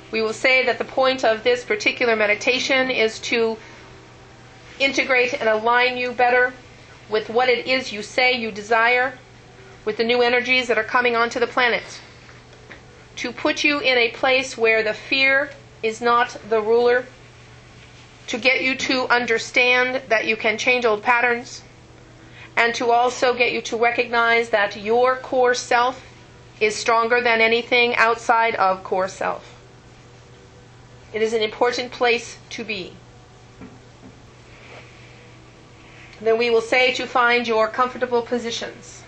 We will say that the point of this particular meditation is to integrate and align you better with what it is you say you desire, with the new energies that are coming onto the planet. To put you in a place where the fear is not the ruler, to get you to understand that you can change old patterns, and to also get you to recognize that your core self is stronger than anything outside of core self. It is an important place to be. Then we will say to find your comfortable positions.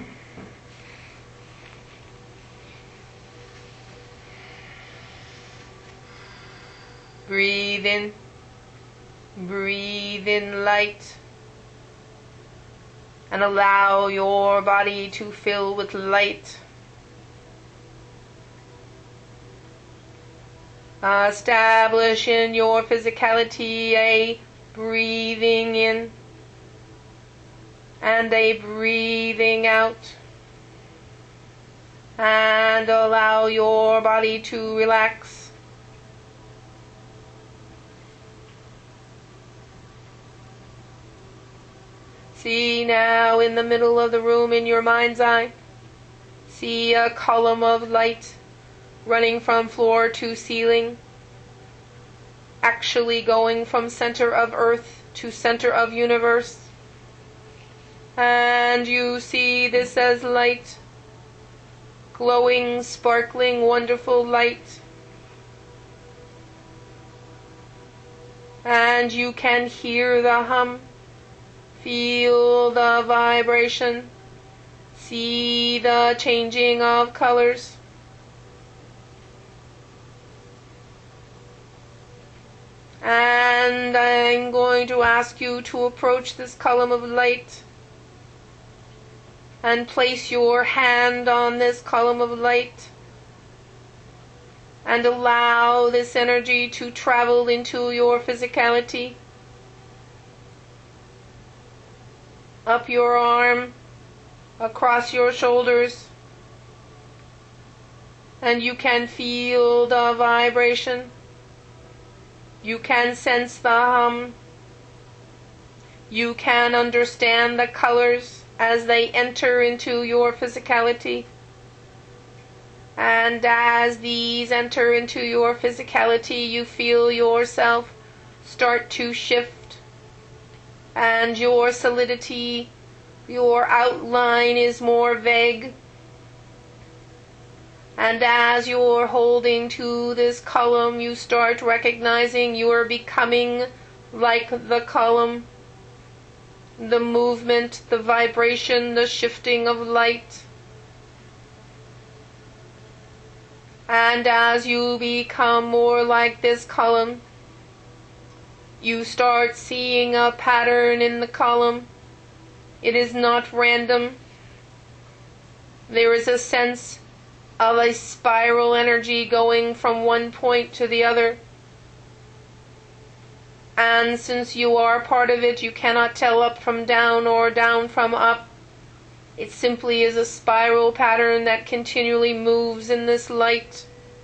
Breathe in. Breathe in light. And allow your body to fill with light. Establish in your physicality a breathing in and a breathing out. And allow your body to relax. See now in the middle of the room in your mind's eye, see a column of light running from floor to ceiling, actually going from center of earth to center of universe. And you see this as light, glowing, sparkling, wonderful light. And you can hear the hum. Feel the vibration. See the changing of colors. And I'm going to ask you to approach this column of light and place your hand on this column of light and allow this energy to travel into your physicality. Up your arm, across your shoulders, and you can feel the vibration. You can sense the hum. You can understand the colors as they enter into your physicality. And as these enter into your physicality, you feel yourself start to shift. And your solidity, your outline is more vague. And as you're holding to this column, you start recognizing you are becoming like the column. The movement, the vibration, the shifting of light. And as you become more like this column, you start seeing a pattern in the column. It is not random. There is a sense of a spiral energy going from one point to the other. And since you are part of it, you cannot tell up from down or down from up. It simply is a spiral pattern that continually moves in this light.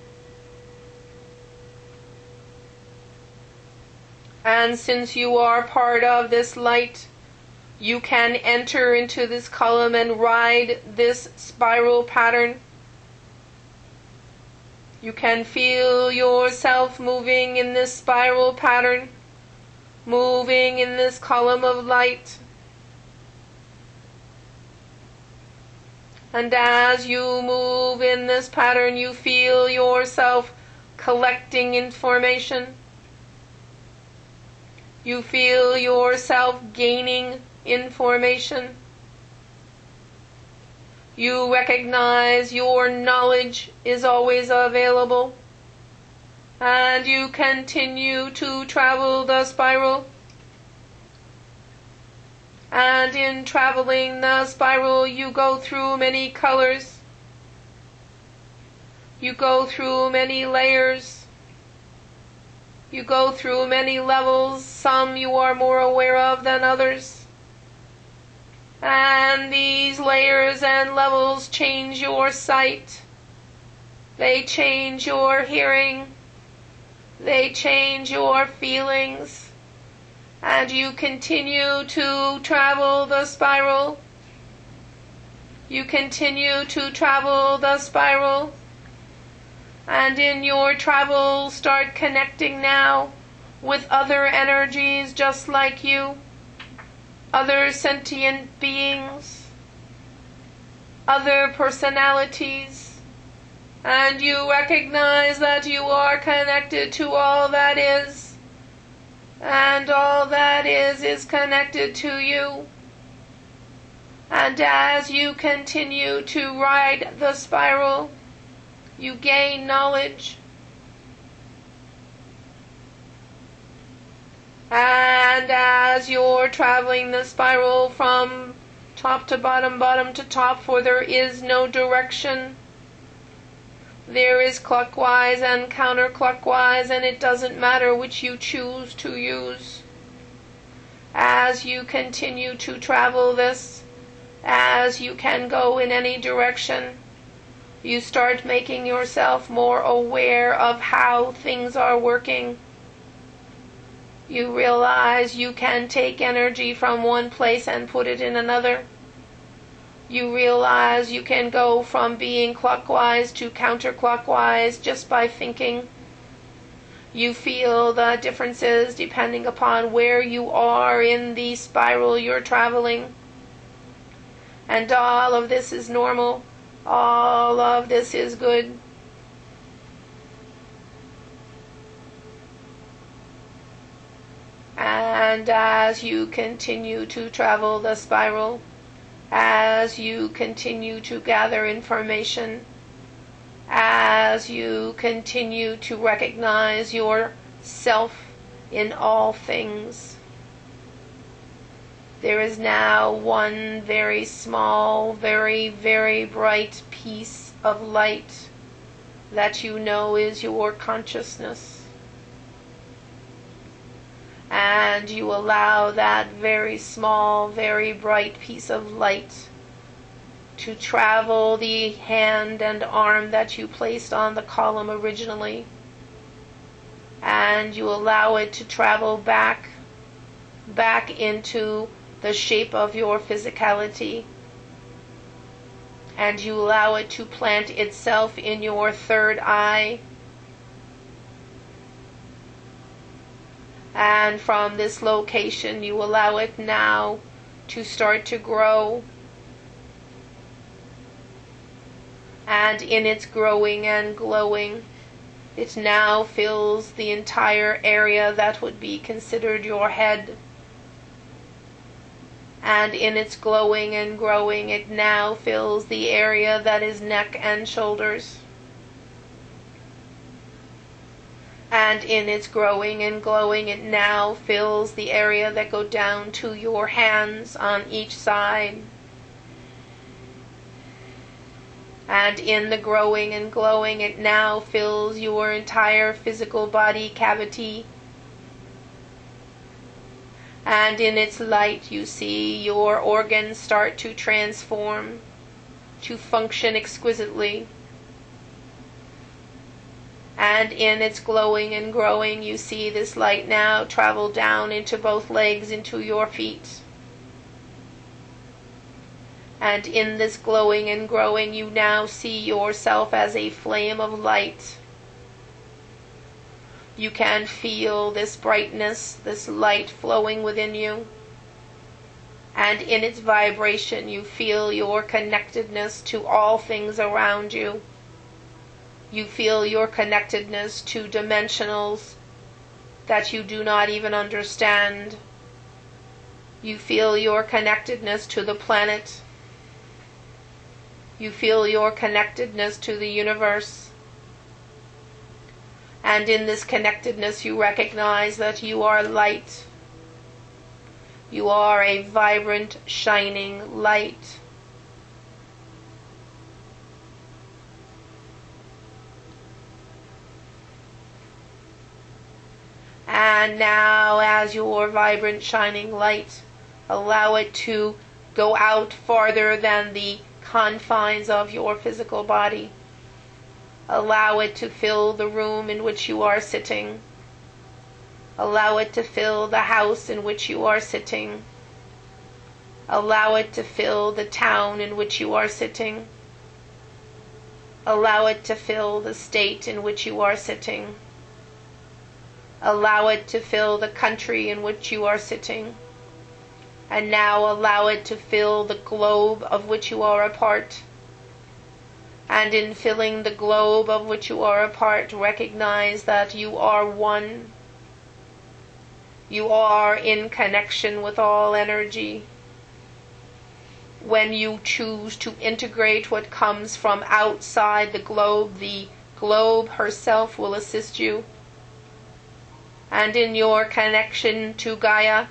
And since you are part of this light, you can enter into this column and ride this spiral pattern. You can feel yourself moving in this spiral pattern, moving in this column of light. And as you move in this pattern, you feel yourself collecting information. You feel yourself gaining information. You recognize your knowledge is always available. And you continue to travel the spiral. And in traveling the spiral, you go through many colors. You go through many layers. You go through many levels. Some you are more aware of than others. And these layers and levels change your sight. They change your hearing. They change your feelings, and you continue to travel the spiral. You continue to travel the spiral, and in your travel start connecting now with other energies just like you, other sentient beings, other personalities, and you recognize that you are connected to all that is, and all that is connected to you. And as you continue to ride the spiral, you gain knowledge. And as you're traveling the spiral from top to bottom, bottom to top, for there is no direction. There is clockwise and counterclockwise, and it doesn't matter which you choose to use. As you continue to travel this, as you can go in any direction, you start making yourself more aware of how things are working. You realize you can take energy from one place and put it in another. You realize you can go from being clockwise to counterclockwise just by thinking. You feel the differences depending upon where you are in the spiral you're traveling. And all of this is normal. All of this is good. And as you continue to travel the spiral, as you continue to gather information, as you continue to recognize yourself in all things, there is now one very small, very, very bright piece of light that you know is your consciousness. And you allow that very small, very bright piece of light to travel the hand and arm that you placed on the column originally. And you allow it to travel back into the shape of your physicality, and you allow it to plant itself in your third eye. And from this location you allow it now to start to grow, and in its growing and glowing, it now fills the entire area that would be considered your head. And in its glowing and growing, it now fills the area that is neck and shoulders. And in its growing and glowing, it now fills the area that go down to your hands on each side. And in the growing and glowing, it now fills your entire physical body cavity. And in its light, you see your organs start to transform, to function exquisitely. And in its glowing and growing, you see this light now travel down into both legs, into your feet. And in this glowing and growing, you now see yourself as a flame of light. You can feel this brightness, this light flowing within you. And in its vibration, you feel your connectedness to all things around you. You feel your connectedness to dimensionals that you do not even understand. You feel your connectedness to the planet. You feel your connectedness to the universe. And in this connectedness, you recognize that you are light. You are a vibrant, shining light. And now, as your vibrant, shining light, allow it to go out farther than the confines of your physical body. Allow it to fill the room in which you are sitting. Allow it to fill the house in which you are sitting. Allow it to fill the town in which you are sitting. Allow it to fill the state in which you are sitting. Allow it to fill the country in which you are sitting. And now allow it to fill the globe of which you are a part. And in filling the globe of which you are a part, recognize that you are one. You are in connection with all energy. When you choose to integrate what comes from outside the globe herself will assist you. And in your connection to Gaia,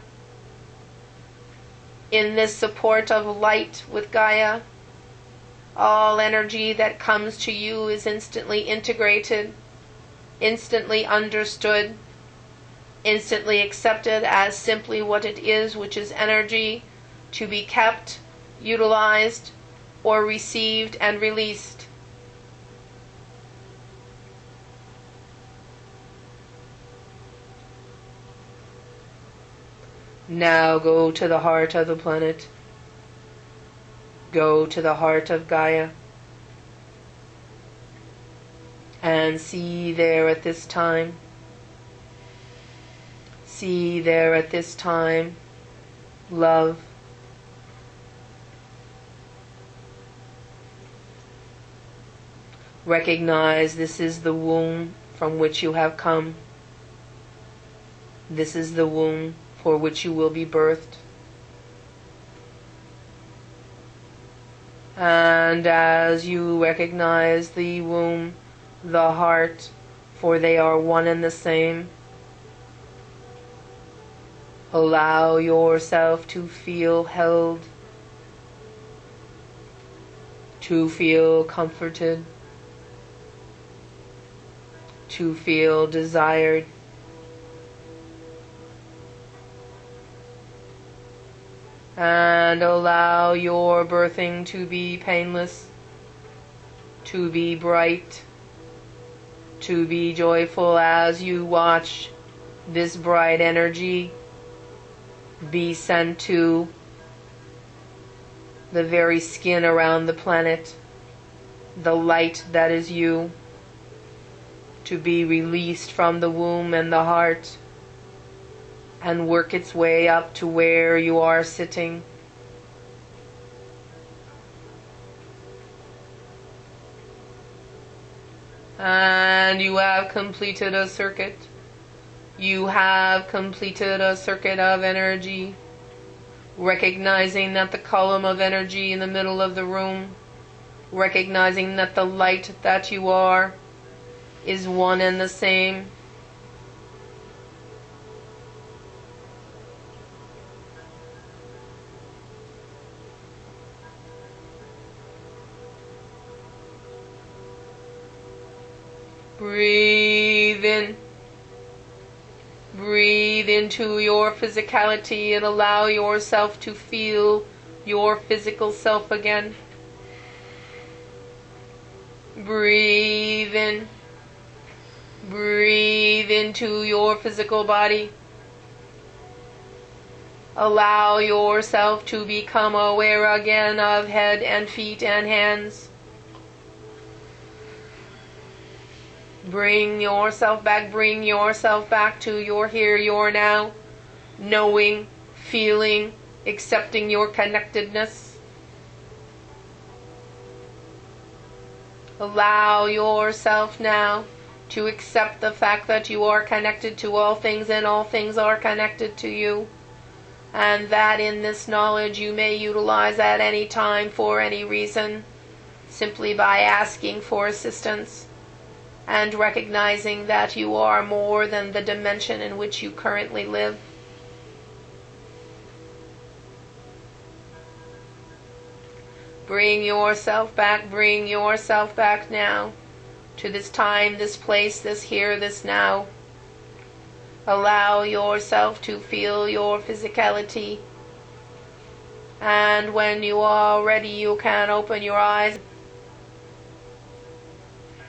in this support of light with Gaia, all energy that comes to you is instantly integrated, instantly understood, instantly accepted as simply what it is, which is energy to be kept, utilized, or received and released. Now go to the heart of the planet. Go to the heart of Gaia. And see there at this time. See there at this time love. Recognize this is the womb from which you have come. This is the womb for which you will be birthed. And as you recognize the womb, the heart, for they are one and the same, allow yourself to feel held, to feel comforted, to feel desired. And allow your birthing to be painless, to be bright, to be joyful as you watch this bright energy be sent to the very skin around the planet, the light that is you, to be released from the womb and the heart, and work its way up to where you are sitting. And you have completed a circuit. You have completed a circuit of energy, recognizing that the column of energy in the middle of the room, recognizing that the light that you are is one and the same. Breathe in. Breathe into your physicality and allow yourself to feel your physical self again. Breathe in. Breathe into your physical body. Allow yourself to become aware again of head and feet and hands. Bring yourself back to your here, your now, knowing, feeling, accepting your connectedness. Allow yourself now to accept the fact that you are connected to all things and all things are connected to you, and that in this knowledge you may utilize at any time for any reason, simply by asking for assistance. And recognizing that you are more than the dimension in which you currently live. Bring yourself back now to this time, this place, this here, this now. Allow yourself to feel your physicality. And when you are ready, you can open your eyes.